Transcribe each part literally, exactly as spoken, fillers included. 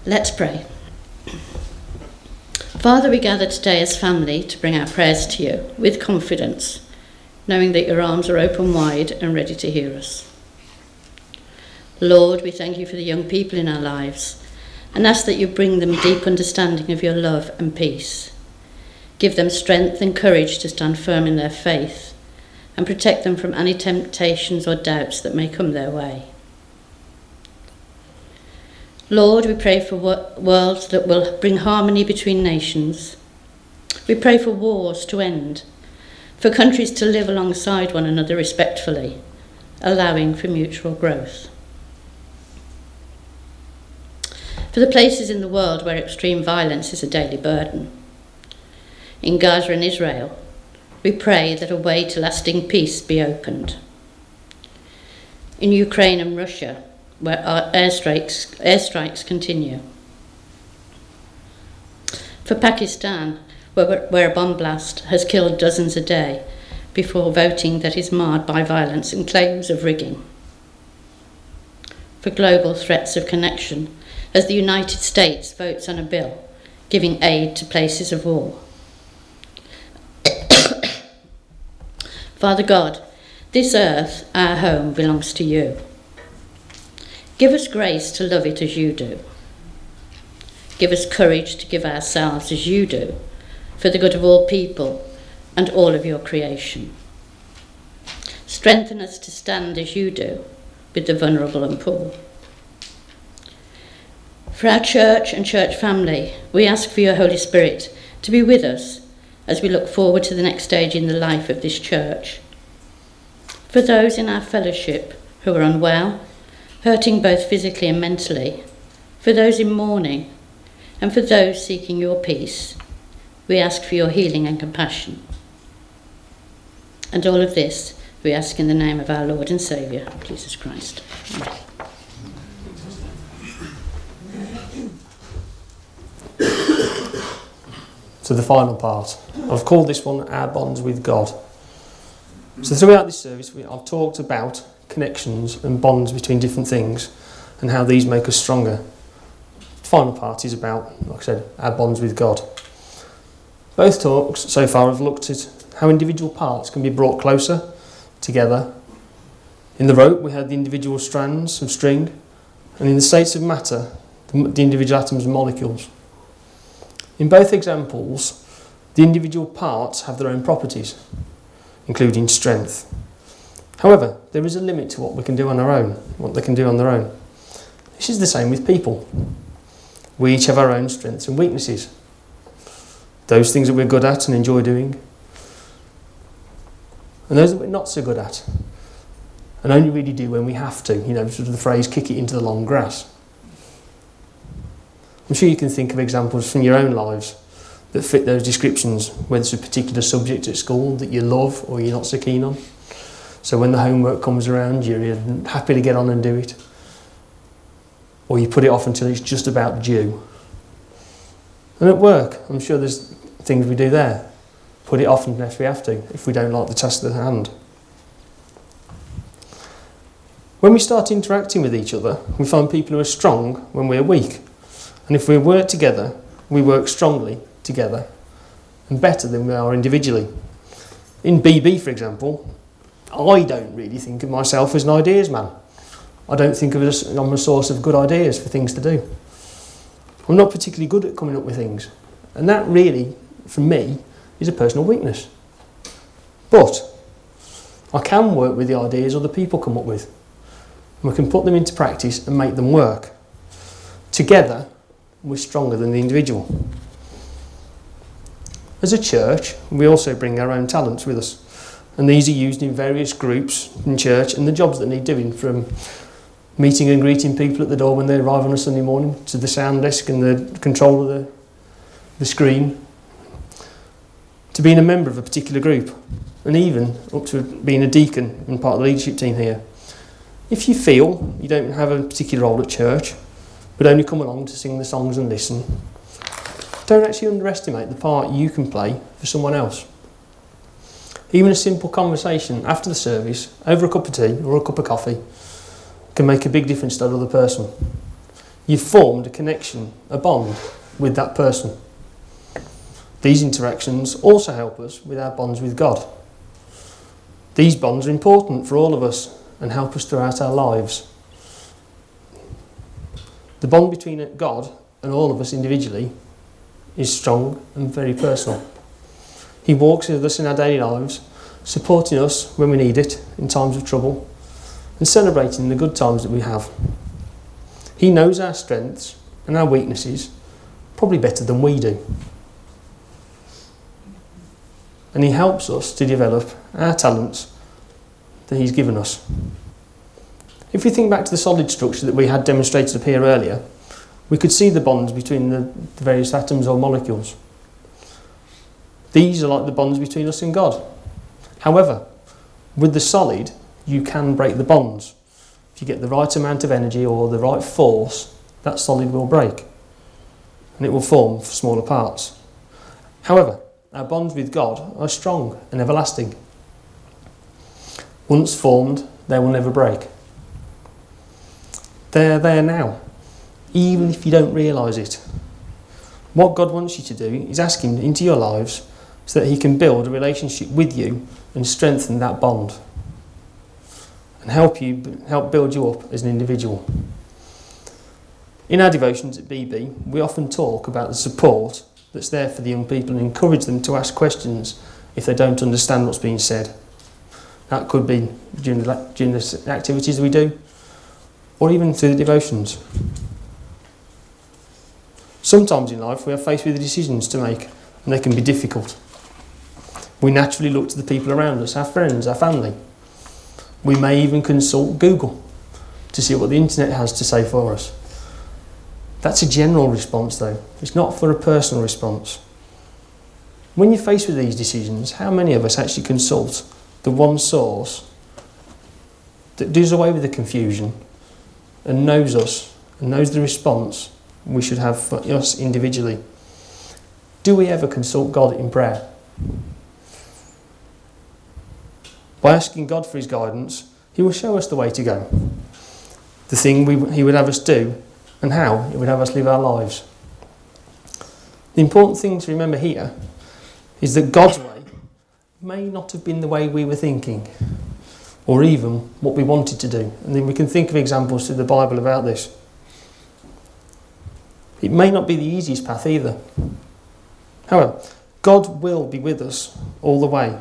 Let's pray. Father, we gather today as family to bring our prayers to you with confidence, knowing that your arms are open wide and ready to hear us. Lord, we thank you for the young people in our lives and ask that you bring them deep understanding of your love and peace. Give them strength and courage to stand firm in their faith and protect them from any temptations or doubts that may come their way. Lord, we pray for worlds that will bring harmony between nations. We pray for wars to end, for countries to live alongside one another respectfully, allowing for mutual growth. For the places in the world where extreme violence is a daily burden. In Gaza and Israel, we pray that a way to lasting peace be opened. In Ukraine and Russia, where our airstrikes, airstrikes continue. For Pakistan, where, where a bomb blast has killed dozens a day before voting that is marred by violence and claims of rigging. For global threats of connection, as the United States votes on a bill giving aid to places of war. Father God, this earth, our home, belongs to you. Give us grace to love it as you do. Give us courage to give ourselves as you do, for the good of all people and all of your creation. Strengthen us to stand as you do, with the vulnerable and poor. For our church and church family, we ask for your Holy Spirit to be with us as we look forward to the next stage in the life of this church. For those in our fellowship who are unwell, hurting both physically and mentally, for those in mourning, and for those seeking your peace, we ask for your healing and compassion. And all of this we ask in the name of our Lord and Saviour, Jesus Christ. Amen. To the final part. I've called this one Our Bonds with God. So throughout this service, we, I've talked about connections and bonds between different things and how these make us stronger. The final part is about, like I said, our bonds with God. Both talks so far have looked at how individual parts can be brought closer together. In the rope, we had the individual strands of string, and in the states of matter, the, the individual atoms and molecules. In both examples, the individual parts have their own properties, including strength. However, there is a limit to what we can do on our own, what they can do on their own. This is the same with people. We each have our own strengths and weaknesses. Those things that we're good at and enjoy doing, and those that we're not so good at, and only really do when we have to, you know, sort of the phrase, kick it into the long grass. I'm sure you can think of examples from your own lives that fit those descriptions, whether it's a particular subject at school that you love or you're not so keen on. So when the homework comes around, you're happy to get on and do it. Or you put it off until it's just about due. And at work, I'm sure there's things we do there. Put it off unless we have to, if we don't like the task at hand. When we start interacting with each other, we find people who are strong when we're weak. And if we work together, we work strongly together and better than we are individually. In B B, for example, I don't really think of myself as an ideas man. I don't think of it as I'm a source of good ideas for things to do. I'm not particularly good at coming up with things. And that really, for me, is a personal weakness. But I can work with the ideas other people come up with. And we can put them into practice and make them work. Together, we're stronger than the individual. As a church, we also bring our own talents with us. And these are used in various groups in church and the jobs that need doing, from meeting and greeting people at the door when they arrive on a Sunday morning, to the sound desk and the control of the, the screen, to being a member of a particular group, and even up to being a deacon and part of the leadership team here. If you feel you don't have a particular role at church, but only come along to sing the songs and listen, don't actually underestimate the part you can play for someone else. Even a simple conversation after the service, over a cup of tea or a cup of coffee, can make a big difference to that other person. you've formed a connection, a bond with that person. These interactions also help us with our bonds with God. These bonds are important for all of us and help us throughout our lives. The bond between God and all of us individually is strong and very personal. He walks with us in our daily lives, supporting us when we need it in times of trouble and celebrating the good times that we have. He knows our strengths and our weaknesses probably better than we do. And he helps us to develop our talents that he's given us. If we think back to the solid structure that we had demonstrated up here earlier, we could see the bonds between the, the various atoms or molecules. These are like the bonds between us and God. However, with the solid, you can break the bonds. If you get the right amount of energy or the right force, that solid will break and it will form smaller parts. However, our bonds with God are strong and everlasting. Once formed, they will never break. They are there now, even if you don't realise it. What God wants you to do is ask him into your lives so that he can build a relationship with you and strengthen that bond and help you help build you up as an individual. In our devotions at B B, we often talk about the support that's there for the young people and encourage them to ask questions if they don't understand what's being said. That could be during the, during the activities we do, or even through the devotions. Sometimes in life we are faced with decisions to make, and they can be difficult. We naturally look to the people around us, our friends, our family. We may even consult Google to see what the internet has to say for us. That's a general response though, it's not for a personal response. When you're faced with these decisions, how many of us actually consult the one source that does away with the confusion and knows us and knows the response we should have for us individually? Do we ever consult God in prayer? By asking God for his guidance, he will show us the way to go, the thing we, he would have us do and how he would have us live our lives. The important thing to remember here is that God's way may not have been the way we were thinking or even what we wanted to do. And then we can think of examples through the Bible about this. It may not be the easiest path either. However, God will be with us all the way.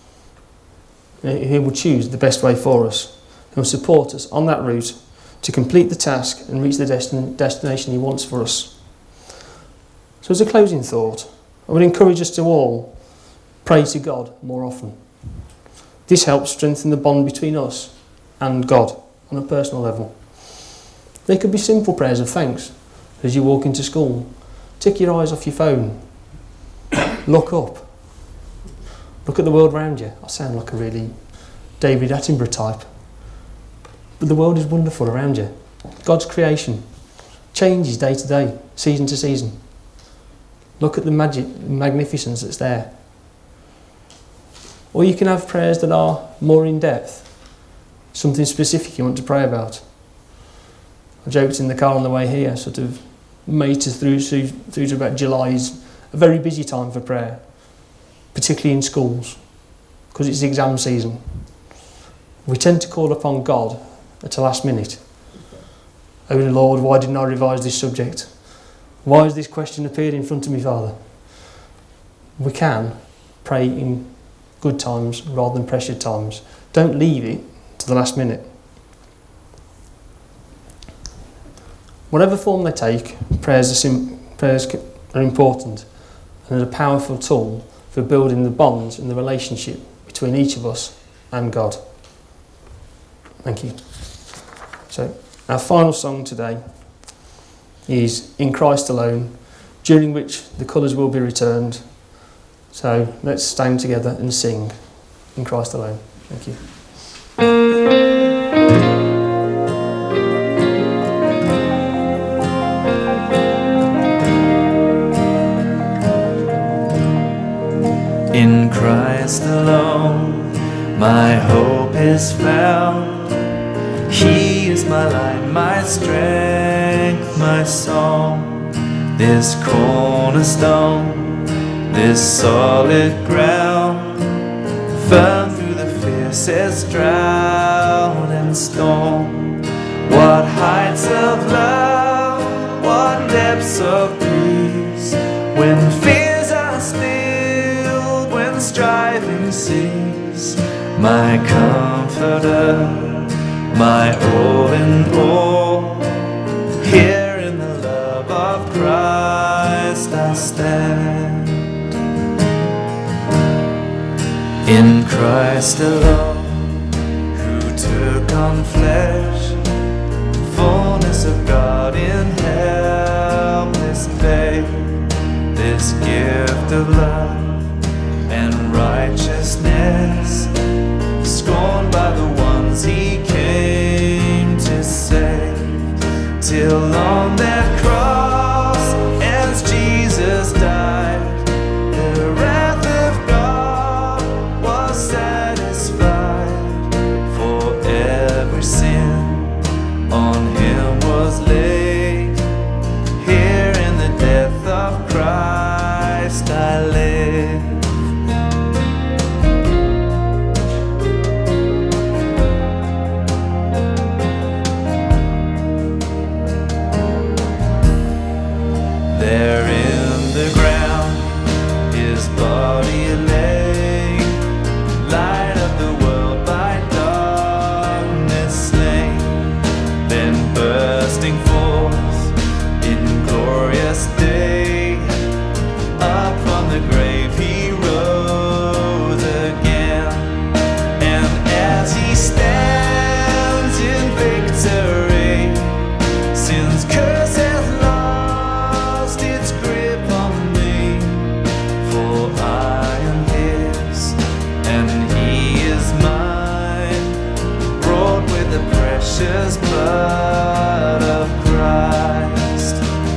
He will choose the best way for us. He will support us on that route to complete the task and reach the destin- destination he wants for us. So as a closing thought, I would encourage us to all pray to God more often. This helps strengthen the bond between us and God on a personal level. They could be simple prayers of thanks as you walk into school. Take your eyes off your phone. Look up. Look at the world around you. I sound like a really David Attenborough type. But the world is wonderful around you. God's creation changes day to day, season to season. Look at the magic, magnificence that's there. Or you can have prayers that are more in depth, something specific you want to pray about. I joked in the car on the way here, sort of May to through, through, through to about July is a very busy time for prayer, particularly in schools, because it's exam season. We tend to call upon God at the last minute. Oh Lord, why didn't I revise this subject? Why has this question appeared in front of me, Father? We can pray in good times rather than pressured times. Don't leave it to the last minute. Whatever form they take, prayers are, sim- prayers are important and are a powerful tool for building the bonds and the relationship between each of us and God. Thank you. So, our final song today is In Christ Alone, during which the colours will be returned. So, let's stand together and sing In Christ Alone. Thank you. In Christ alone, my hope is found. He is my light, my strength. strength, my song, this cornerstone, this solid ground, firm through the fiercest drought and storm. What heights of love, what depths of peace, when fears are stilled, when striving cease. My comforter, my all in all, here in the love of Christ I stand. In Christ alone, who took on flesh, fullness of God in helpless babe, this gift of love and righteousness, scorned by the ones he came to save, till on that cross as Jesus died, the wrath of God was satisfied, for every sin on him was laid. Here in the death of Christ I live. There in the ground his body lay, light of the world by darkness slain, then bursting forth in glorious day, up from the grave he rose again. And as he stands in victory, sin's curse hath lost its grip on me, for I am his and he is mine, brought with the precious blood of Christ.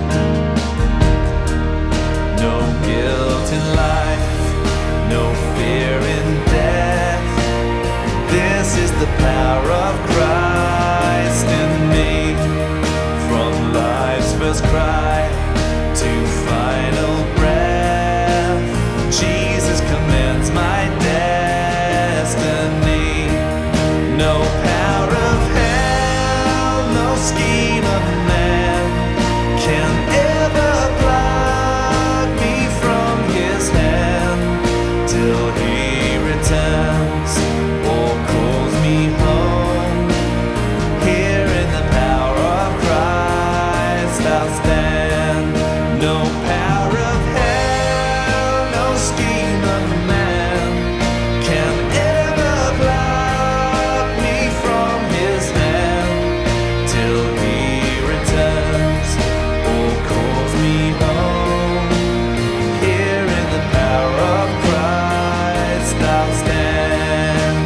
No guilt in life, no fear in death, this is the power of Christ in me. From life's first cry to final breath, Jesus commands my destiny. No power of hell, no scheme of man can ever pluck me from his hand, till he returns or calls me home. Here in the power of Christ I'll stand. No power of hell, no scheme of man can ever pluck me from his hand, till he returns or calls me home. Here in the power of Christ I'll stand.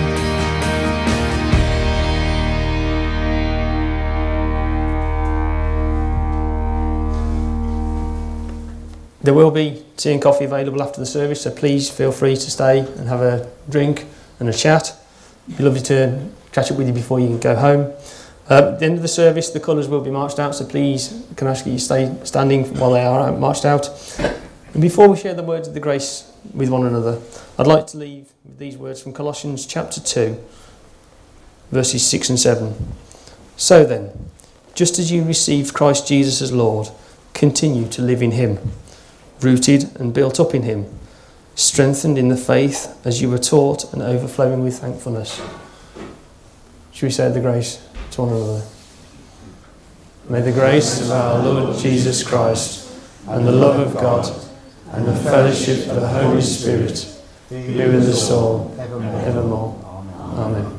There will be tea and coffee available after the service, so please feel free to stay and have a drink and a chat. It'd be lovely to catch up with you before you go home. Uh, at the end of the service, the colours will be marched out, so please can I ask you to stay standing while they are marched out. And before we share the words of the grace with one another, I'd like to leave with these words from Colossians chapter two, verses six and seven. So then, just as you received Christ Jesus as Lord, continue to live in him, rooted and built up in him, strengthened in the faith as you were taught, and overflowing with thankfulness. Should we say the grace to one another? May the grace of our Lord Jesus Christ, and the love of God, and the fellowship of the Holy Spirit be with us all evermore. Amen.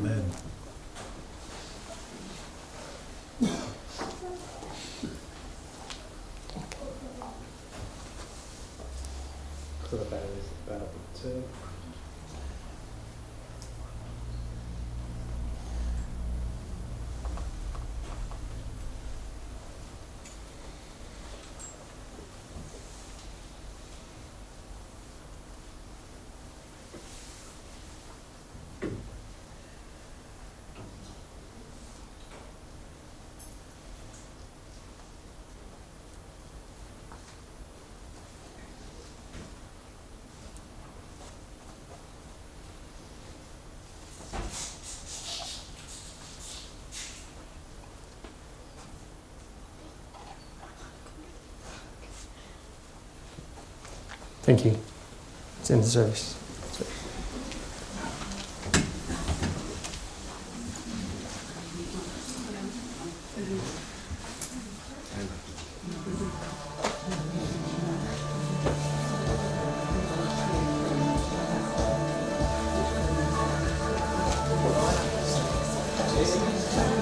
So the bell is about two. Thank you. It's the end of the service.